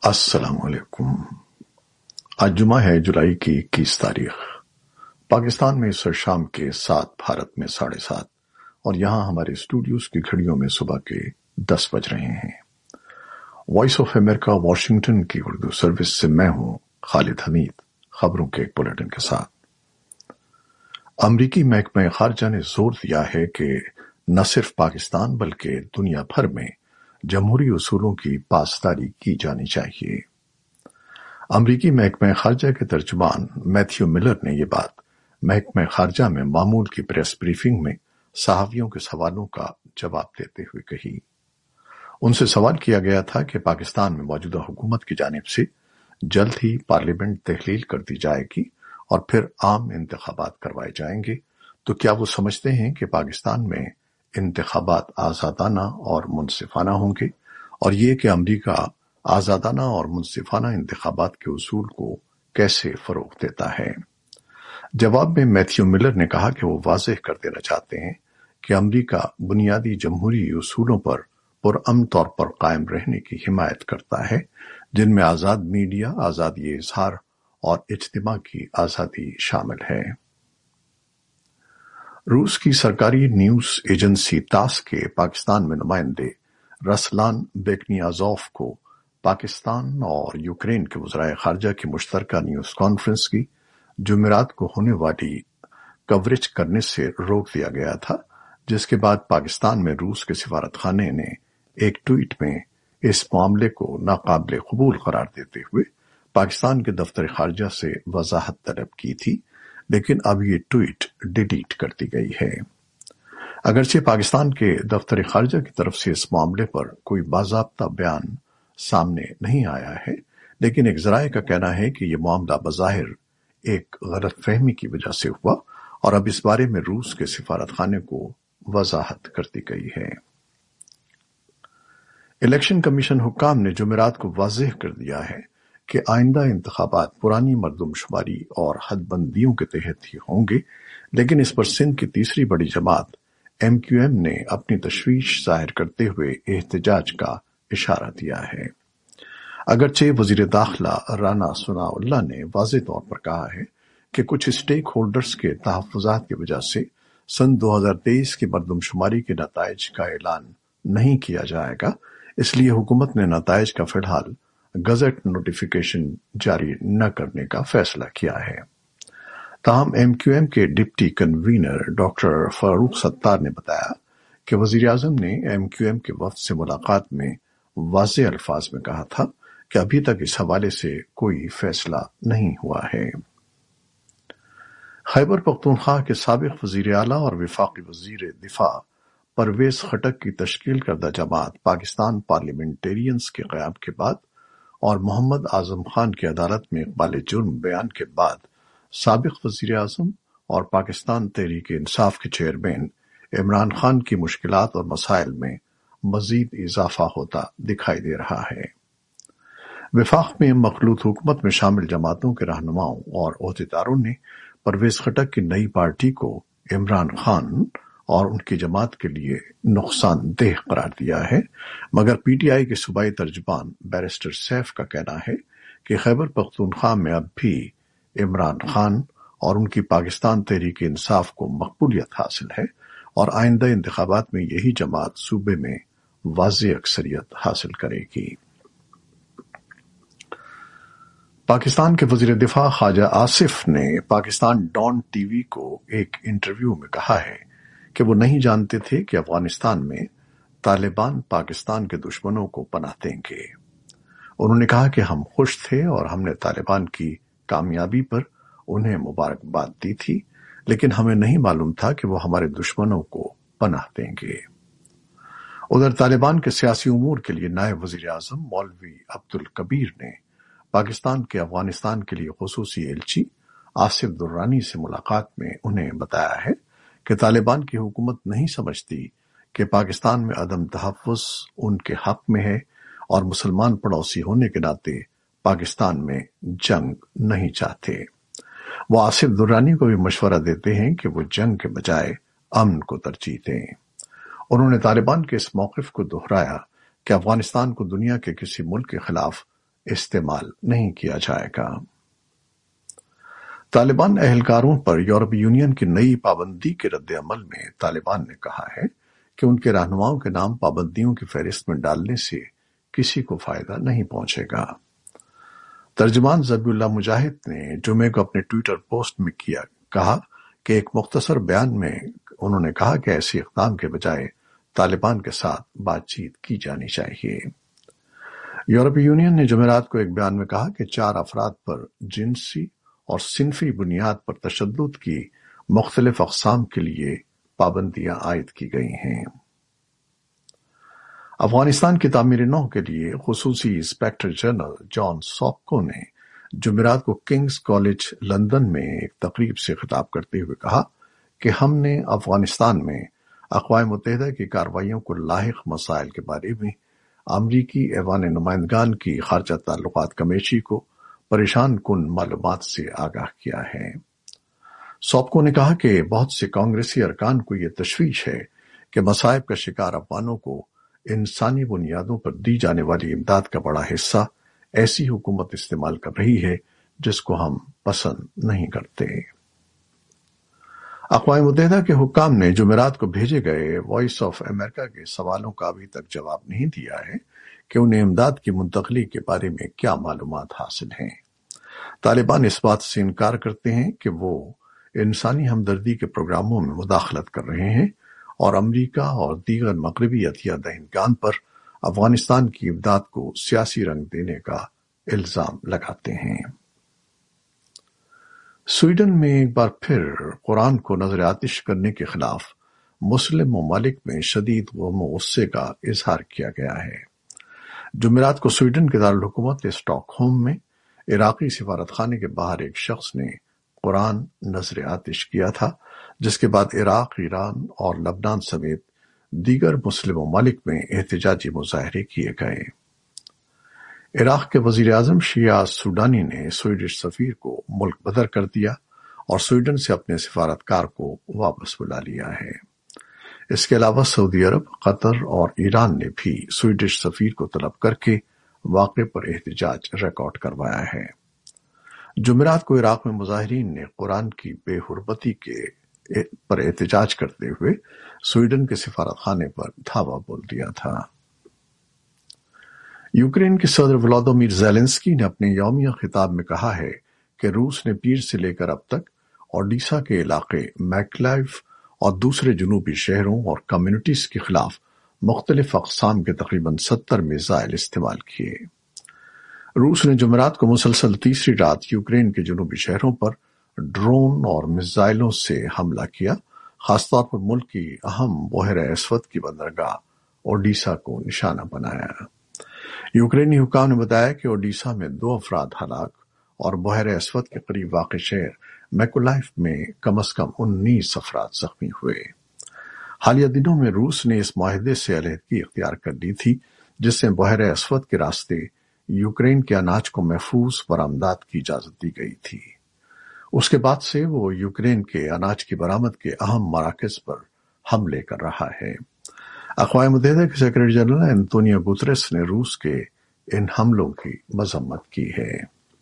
अस्सलाम वालेकुम। आज जुमा है, जुलाई की 21 तारीख। पाकिस्तान में इस शाम के 7, भारत में 7:30 और यहाँ हमारे स्टूडियोज की घड़ियों में सुबह के 10 बज रहे हैं। वॉइस ऑफ अमेरिका वाशिंगटन की उर्दू सर्विस से मैं हूँ खालिद हमीद, खबरों के एक बुलेटिन के साथ। अमरीकी महकमा खारजा ने जोर दिया है कि न सिर्फ पाकिस्तान बल्कि दुनिया भर में जमहूरी उसूलों की पासदारी की जानी चाहिए। अमरीकी महकमा खारजा के तर्जुमान मैथ्यू मिलर ने ये बात महकमा खारजा में मामूल की प्रेस ब्रीफिंग में सहाफियों के सवालों का जवाब देते हुए कही। उनसे सवाल किया गया था कि पाकिस्तान में मौजूदा हुकूमत की जानिब से जल्द ही पार्लियामेंट तहलील कर दी जाएगी और फिर आम इंतखाबात करवाए जाएंगे, तो क्या वो समझते हैं कि पाकिस्तान में इंतखाबात आज़ादाना और मुनसिफाना होंगे, और ये कि अमरीका आज़ादाना और मुनसिफाना इंतखाबात के उसूल को कैसे फरोग देता है। जवाब में मैथ्यू मिलर ने कहा कि वो वाज़ेह कर देना चाहते हैं कि अमरीका बुनियादी जमहूरी उसूलों पर पुरअमन तौर पर कायम रहने की हिमायत करता है, जिनमें आज़ाद मीडिया, आज़ादी इज़हार और इज्तिमा की आज़ादी शामिल है। रूस की सरकारी न्यूज एजेंसी तास के पाकिस्तान में नुमाइंदे रसलान बेकनियाज़ोव को पाकिस्तान और यूक्रेन के वज़राए खारजा की मुश्तरका न्यूज कॉन्फ्रेंस की जुमेरात को होने वाली कवरेज करने से रोक दिया गया था, जिसके बाद पाकिस्तान में रूस के सिफारतखाने ने एक ट्वीट में इस मामले को नाकाबिले कबूल करार देते हुए पाकिस्तान के दफ्तर खारजा से वजाहत तलब की थी, लेकिन अब ये ट्वीट डिलीट कर दी गई है। अगरचे पाकिस्तान के दफ्तर खारजा की तरफ से इस मामले पर कोई बाज़ाब्ता बयान सामने नहीं आया है, लेकिन एक ज़राए का कहना है कि ये मामला बज़ाहिर एक गलतफहमी की वजह से हुआ और अब इस बारे में रूस के सिफारतखाने को वजाहत कर दी गई है। इलेक्शन कमीशन हुक्काम ने जुमेरात को वाज़ेह कर दिया है कि आइंदा इंतखाबात पुरानी मरदमशुमारी और हदबंदियों के तहत ही होंगे, लेकिन इस पर सिंध की तीसरी बड़ी जमात MQM ने अपनी तशवीश जाहिर करते हुए एहतजाज का इशारा दिया है। अगरचे वजीर दाखिला राना सनाउल्लाह ने वाज़ेह तौर पर कहा है कि कुछ स्टेक होल्डर्स के तहफ़्फ़ुज़ात की वजह से सन 2023 की मरदमशुमारी के नताइज का ऐलान नहीं किया जाएगा, इसलिए हुकूमत ने नताइज का फिलहाल गज़ट नोटिफिकेशन जारी न करने का फैसला किया है। ताहम MQM के deputy convener doctor Farooq Sattar ने बताया कि वज़ीर आज़म ने MQM के वफ़द से मुलाकात में वाज़ेह अल्फाज में कहा था कि अभी तक इस हवाले से कोई फैसला नहीं हुआ है। खैबर पख्तूनख्वा के साबिक वज़ीर आला और वफाकी वज़ीर दिफा परवेज खटक की तश्कील करदा जमात पाकिस्तान पार्लियामेंटेरियंस के क़याम के बाद और मोहम्मद आज़म खान की अदालत में इक़बाल जुर्म बयान के बाद साबिक वज़ीर आज़म और पाकिस्तान तहरीक इंसाफ के चेयरमैन इमरान खान की मुश्किलात और मसाइल में मज़ीद इजाफा होता दिखाई दे रहा है। वफाक में मखलूत हुकूमत में शामिल जमातों के रहनुमाओं और ओहदेदारों ने परवेज खटक की नई पार्टी को इमरान खान और उनकी जमात के लिए नुकसानदेह करार दिया है, मगर PTI के सूबाई तर्जुमान बैरिस्टर सैफ का कहना है कि खैबर पख्तूनख्वा में अब भी इमरान खान और उनकी पाकिस्तान तहरीक इंसाफ को मकबूलियत हासिल है और आइंदा इंतखाबात में यही जमात सूबे में वाज़ेह अक्सरियत हासिल करेगी। पाकिस्तान के वज़ीर दिफा ख्वाजा आसिफ ने पाकिस्तान डॉन TV को एक इंटरव्यू में कहा है कि वो नहीं जानते थे कि अफगानिस्तान में तालिबान पाकिस्तान के दुश्मनों को पनाह देंगे। उन्होंने कहा कि हम खुश थे और हमने तालिबान की कामयाबी पर उन्हें मुबारकबाद दी थी, लेकिन हमें नहीं मालूम था कि वो हमारे दुश्मनों को पनाह देंगे। उधर तालिबान के सियासी उमूर के लिए नायब वज़ीर आज़म मौलवी अब्दुल कबीर ने पाकिस्तान के अफगानिस्तान के लिए खुसूसी एलची आसिफ दुर्रानी से मुलाकात में उन्हें बताया है कि तालिबान की हुकूमत नहीं समझती कि पाकिस्तान में अदम तहफ़्फ़ुज़ उनके हक में है और मुसलमान पड़ोसी होने के नाते पाकिस्तान में जंग नहीं चाहते। वो आसिफ दुर्रानी को भी मशवरा देते हैं कि वो जंग के बजाय अमन को तरजीह दें। उन्होंने तालिबान के इस मौक़िफ़ को दोहराया कि अफगानिस्तान को दुनिया के किसी मुल्क के खिलाफ استعمال نہیں کیا جائے گا۔ طالبان اہلکاروں پر یورپی یونین کی نئی پابندی کے رد عمل میں طالبان نے کہا ہے کہ ان کے رہنماؤں کے نام پابندیوں کی فہرست میں ڈالنے سے کسی کو فائدہ نہیں پہنچے گا۔ ترجمان ذبیح اللہ مجاہد نے جمعے کو اپنے ٹویٹر پوسٹ میں کہا کہ ایک مختصر بیان میں انہوں نے کہا کہ ایسی اقدام کے بجائے طالبان کے ساتھ بات چیت کی جانی چاہیے۔ یورپی یونین نے جمعرات کو ایک بیان میں کہا کہ 4 افراد پر جنسی اور صنفی بنیاد پر تشدد کی مختلف اقسام کے لیے پابندیاں عائد کی گئی ہیں۔ افغانستان کی تعمیر نو کے لیے خصوصی انسپکٹر جنرل جان ساپکو نے جمعرات کو کنگز کالج لندن میں ایک تقریب سے خطاب کرتے ہوئے کہا کہ ہم نے افغانستان میں اقوام متحدہ کی کارروائیوں کو لاحق مسائل کے بارے میں امریکی ایوان نمائندگان کی خارجہ تعلقات کمیٹی کو پریشان کن معلومات سے آگاہ کیا ہے۔ ساپکو نے کہا کہ بہت سے کانگریسی ارکان کو یہ تشویش ہے کہ مصائب کا شکار افغانوں کو انسانی بنیادوں پر دی جانے والی امداد کا بڑا حصہ ایسی حکومت استعمال کر رہی ہے جس کو ہم پسند نہیں کرتے۔ اقوام متحدہ کے حکام نے جمعرات کو بھیجے گئے وائس آف امریکہ کے سوالوں کا ابھی تک جواب نہیں دیا ہے کہ انہیں امداد کی منتقلی کے بارے میں کیا معلومات حاصل ہیں۔ طالبان اس بات سے انکار کرتے ہیں کہ وہ انسانی ہمدردی کے پروگراموں میں مداخلت کر رہے ہیں اور امریکہ اور دیگر مغربی عطیہ دہندگان پر افغانستان کی امداد کو سیاسی رنگ دینے کا الزام لگاتے ہیں۔ سویڈن میں ایک بار پھر قرآن کو نظر آتش کرنے کے خلاف مسلم ممالک میں شدید غم و غصے کا اظہار کیا گیا ہے۔ جمعرات کو سویڈن کے دارالحکومت اسٹاک ہوم میں عراقی سفارت خانے کے باہر ایک شخص نے قرآن نظر آتش کیا تھا، جس کے بعد عراق، ایران اور لبنان سمیت دیگر مسلم ممالک میں احتجاجی مظاہرے کیے گئے۔ عراق کے وزیر اعظم شیعہ سوڈانی نے سویڈش سفیر کو ملک بدر کر دیا اور سویڈن سے اپنے سفارتکار کو واپس بلا لیا ہے۔ اس کے علاوہ سعودی عرب، قطر اور ایران نے بھی سویڈش سفیر کو طلب کر کے واقعے پر احتجاج ریکارڈ کروایا ہے۔ جمعرات کو عراق میں مظاہرین نے قرآن کی بے حرمتی پر احتجاج کرتے ہوئے سویڈن کے سفارت خانے پر دھاوا بول دیا تھا۔ یوکرین کے صدر ولادیمیر زیلنسکی نے اپنے یومیہ خطاب میں کہا ہے کہ روس نے پیر سے لے کر اب تک اوڈیشا کے علاقے میکلائیو اور دوسرے جنوبی شہروں اور کمیونٹیز کے خلاف مختلف اقسام کے تقریباً 70 میزائل استعمال کیے۔ روس نے جمعرات کو مسلسل تیسری رات یوکرین کے جنوبی شہروں پر ڈرون اور میزائلوں سے حملہ کیا، خاص طور پر ملک کی اہم بحیرہ اسود کی بندرگاہ اوڈیشا کو نشانہ بنایا۔ یوکرینی حکام نے بتایا کہ اوڈیشا میں 2 افراد ہلاک اور بحیرہ اسود کے قریب واقع شہر میکولائف میں کم از کم 19 افراد زخمی ہوئے۔ حالیہ دنوں میں روس نے اس معاہدے سے علیحدگی اختیار کر لی تھی جس سے بحیرہ اسود کے راستے یوکرین کے اناج کو محفوظ برآمدات کی اجازت دی گئی تھی۔ اس کے بعد سے وہ یوکرین کے اناج کی برآمد کے اہم مراکز پر حملے کر رہا ہے۔ اقوام متحدہ کے سیکرٹری جنرل انتونیو گوتریس نے روس کے ان حملوں کی مذمت کی ہے۔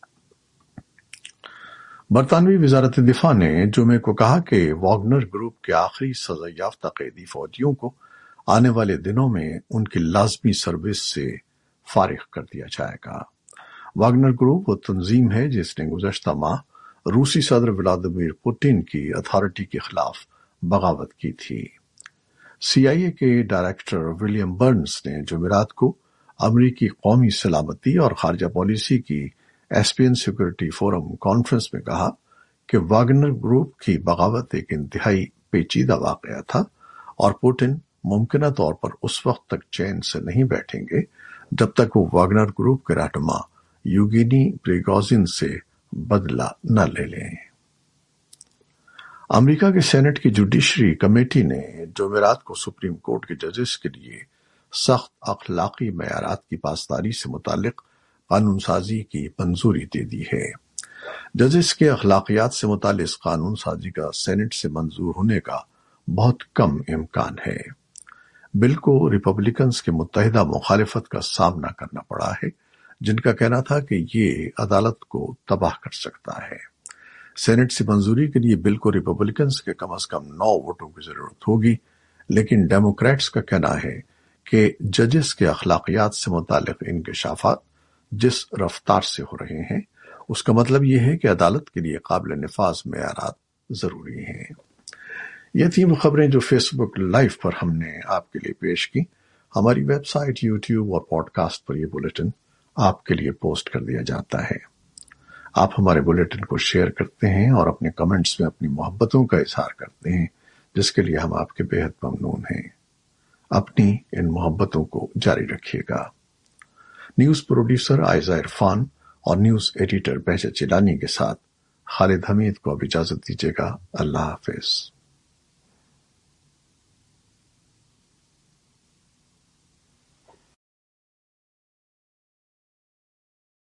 برطانوی وزارت دفاع نے جمعے کو کہا کہ واگنر گروپ کے آخری سزا یافتہ قیدی فوجیوں کو آنے والے دنوں میں ان کی لازمی سروس سے فارغ کر دیا جائے گا۔ واگنر گروپ وہ تنظیم ہے جس نے گزشتہ ماہ روسی صدر ولادیمیر پوٹن کی اتھارٹی کے خلاف بغاوت کی تھی۔ سی آئی اے کے ڈائریکٹر ولیم برنز نے جمعرات کو امریکی قومی سلامتی اور خارجہ پالیسی کی ایسپین سیکورٹی فورم کانفرنس میں کہا کہ واگنر گروپ کی بغاوت ایک انتہائی پیچیدہ واقعہ تھا اور پوٹن ممکنہ طور پر اس وقت تک چین سے نہیں بیٹھیں گے جب تک وہ واگنر گروپ کے رہنما یوگینی پریگوزین سے بدلہ نہ لے لیں۔ امریکہ کے سینٹ کی جوڈیشری کمیٹی نے جمعرات کو سپریم کورٹ کے ججز کے لیے سخت اخلاقی معیارات کی پاسداری سے متعلق قانون سازی کی منظوری دے دی ہے۔ ججز کے اخلاقیات سے متعلق قانون سازی کا سینٹ سے منظور ہونے کا بہت کم امکان ہے۔ بل کو ریپبلکنز کے متحدہ مخالفت کا سامنا کرنا پڑا ہے जिनका कहना था कि ये अदालत को तबाह कर सकता है। सेनेट से मंजूरी के लिए बिल को रिपब्लिकन्स के कम से कम 9 वोटों की जरूरत होगी, लेकिन डेमोक्रेट्स का कहना है कि जजेस के अखलाकियात से मुतालिक इंकशाफात जिस रफ्तार से हो रहे हैं, उसका मतलब ये है कि अदालत के लिए काबिल निफाज मेयारात जरूरी हैं। ये थी वो खबरें जो फेसबुक लाइव पर हमने आपके लिए पेश की। हमारी वेबसाइट, यूट्यूब और पॉडकास्ट पर यह बुलेटिन आपके लिए पोस्ट कर दिया जाता है। आप हमारे बुलेटिन को शेयर करते हैं और अपने कमेंट्स में अपनी मोहब्बतों का इजहार करते हैं, जिसके लिए हम आपके बेहद ममनून हैं। अपनी इन मोहब्बतों को जारी रखिएगा। न्यूज प्रोड्यूसर आयजा इरफान और न्यूज एडिटर बहजत जिलानी के साथ खालिद हमीद को अब इजाजत दीजिएगा। अल्लाह हाफिज।